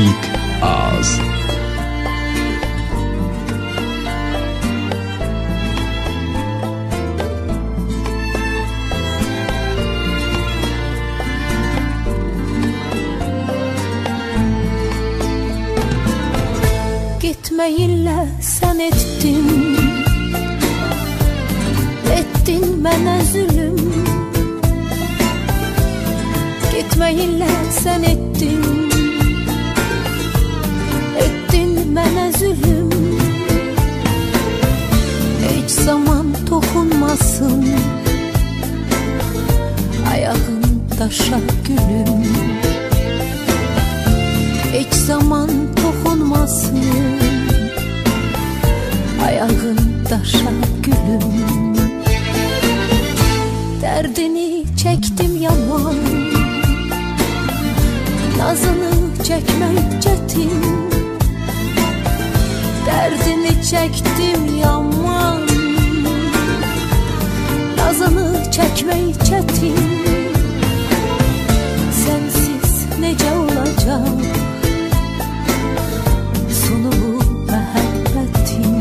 Big Ağız. Gitmeyinlə sən etdin, etdin mənə zülüm. Gitmeyinlə sən etdin, etdin mənə zülüm. Heç zaman toxunmasın ayağın daşa gülüm. Heç zaman toxunmasın ayağın daşa gülüm. Dərdini çəkdim yaman, nazını çəkmək çətin. Dərdini çəkdim yaman, nazını çəkmək çətin. Sənsiz necə olacaq sonu bu məhəbbətin?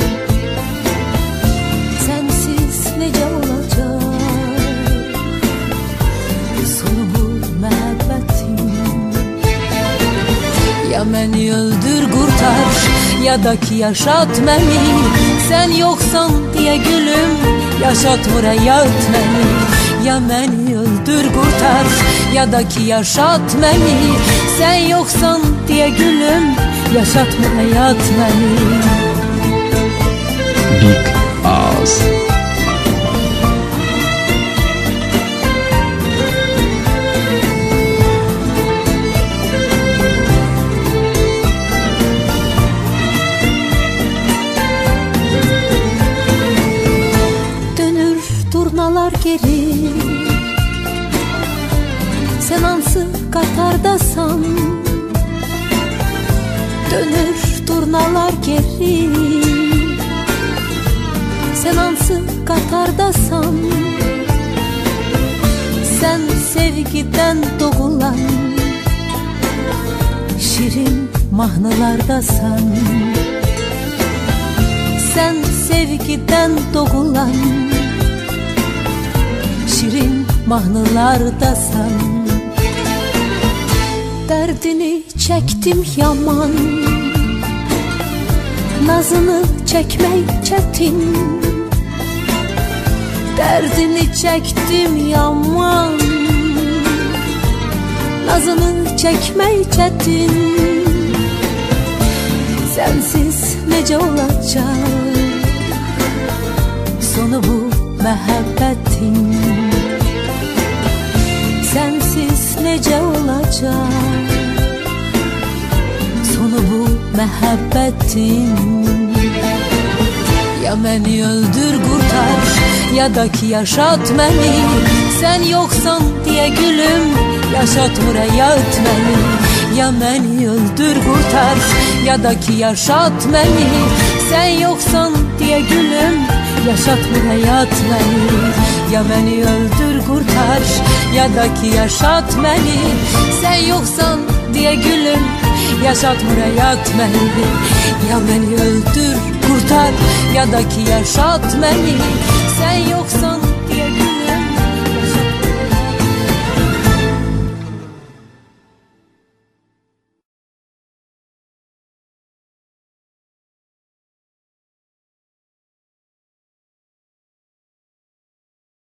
Sensiz necə olacaq sonu bu məhəbbətin? Ya məni öldür qurtar, ya da ki yaşat məni. Sən yoxsan deyə gülüm, yaşatmır həyat məni. Ya məni öldür qurtar, ya da ki yaşat məni. Sən yoxsan deyə gülüm, yaşatmır həyat məni. Big Ağız. Dönür durnalar geri, sen hansı qatardasan? Dönür durnalar geri, sen hansı qatardasan? Sen sevgiden doğulan şirin mahnılardasan. Sen sevgiden doğulan şirin mahnılardasan. Dərdini çəkdim yaman, nazını çəkmək çətin. Dərdini çəkdim yaman, nazını çəkmək çətin. Sensiz necə olacaq sonu bu məhəbbətin? Sensiz necə olacaq sonu bu məhəbbətin? Ya məni öldür qurtar, ya da ki yaşat məni. Sən yoxsan deyə gülüm, yaşatmır həyat məni. Ya məni öldür qurtar, ya da ki yaşat məni. Sən yoxsan deyə gülüm, yaşatmır həyat məni. Ya məni öldür qurtar, ya da ki yaşat məni. Sən yoxsan deyə gülüm, yaşatmır həyat məni. Ya məni öldür qurtar, ya da ki yaşat məni. Sən yoxsan